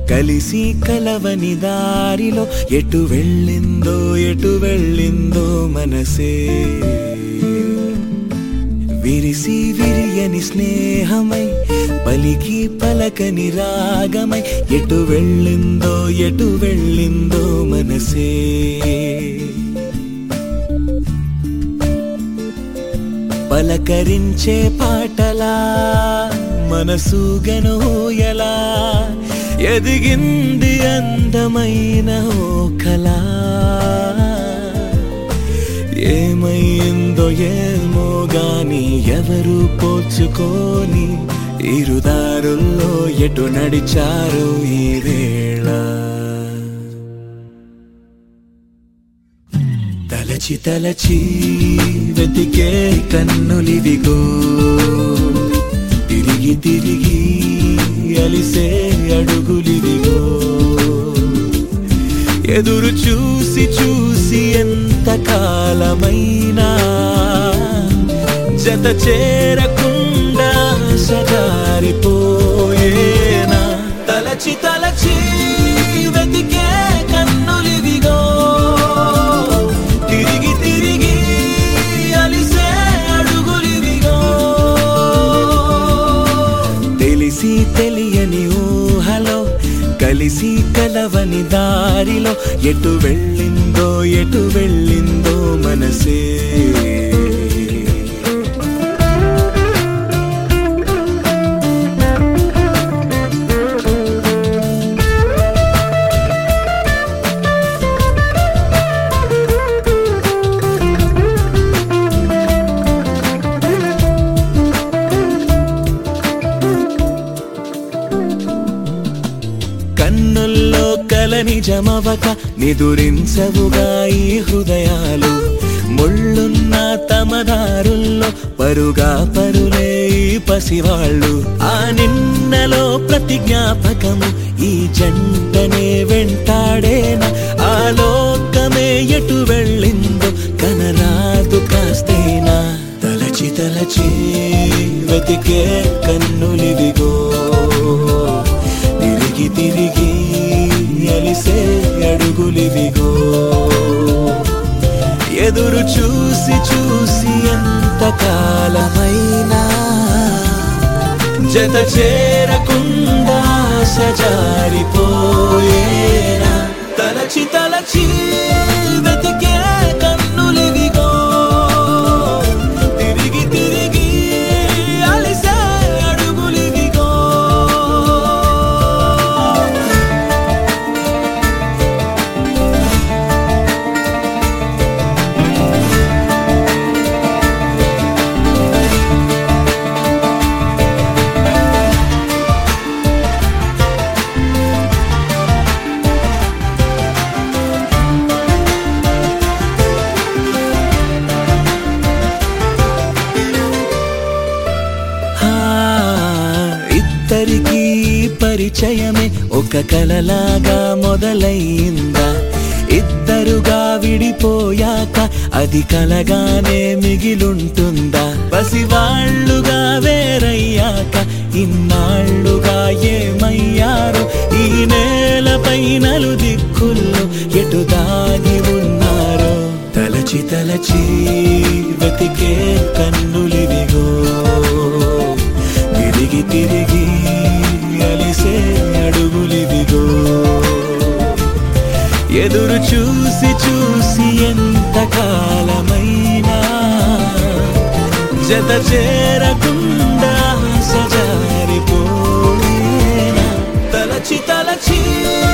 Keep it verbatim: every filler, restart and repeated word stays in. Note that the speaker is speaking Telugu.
కలిసి కలవని దారిలో ఎటు వెళ్ళిందో ఎటు వెళ్ళిందో మనసే విరిసి విరియని స్నేహమై పలికి పలకని రాగమై ఎటు వెళ్ళిందో ఎటు వెళ్ళిందో మనసే పలకరించే పాటలా మనసుగను ఎలా ఎదిగింది అందమైన ఓ కళ ఏమైందో ఏమో గాని ఎవరు పోల్చుకోని ఇరుదారుల్లో ఎటు నడిచారు ఈ వేళ తలచి తలచి వెతికే కన్నులివిగో తిరిగి తిరిగి అలిసే అడుగులివిగో ఎదురు చూసి చూసి ఎంత కాలమైనా జత చేరకుండా సజారిపోయేనా తలచి తలచి వెతికే కన్నులివిగో తిరిగి తిరిగి అలిసే అడుగులివిగో తెలిసి తెలియని ఊహలో కలిసి కలవని దారిలో ఎటు వెళ్ళిందో ఎటు వెళ్ళిందో మనసే కన్నుల్లో కల నిజమవక నిదురించవుగా ఈ హృదయాలు ముళ్ళున్న తమదారుల్లో పరుగా పరులే ఈ పసివాళ్ళు ఆ నిన్నలో ప్రతి జ్ఞాపకము ఈ జంటనే వెంటాడేనా ఆ లోకమే ఎటు వెళ్ళిందో కనరాదు కాస్తేనా తలచి తలచి వెతికే కన్నులివిగో తిరిగి తిరిగి అలిసే అడుగులివిగో ఎదురు చూసి చూసి ఎంత కాలమైనా జత చేరకుండా సజారిపోయేనా తలచి తలచి వెతికే కన్నులివిగో తిరిగి తిరిగి అలిసే అడుగులివిగో ఇద్దరికి పరిచయమే ఒక కలలాగా మొదలైందా ఇద్దరుగా విడిపోయాక అది కలగానే మిగిలుంటుందా పసివాళ్లుగా వేరయ్యాక ఇన్నాళ్లుగా ఏమయ్యారు ఈ నేలపై నలు దిక్కుల్లో ఎటు దాగి ఉన్నారో తలచి తలచి వెతికే కన్నులివిగో తిరిగి తిరిగి అలిసే అడుగులివిగో ఎదురు చూసి చూసి ఎంత కాలమైనా జత చేరకుండా సజారిపోయేనా తలచి తలచి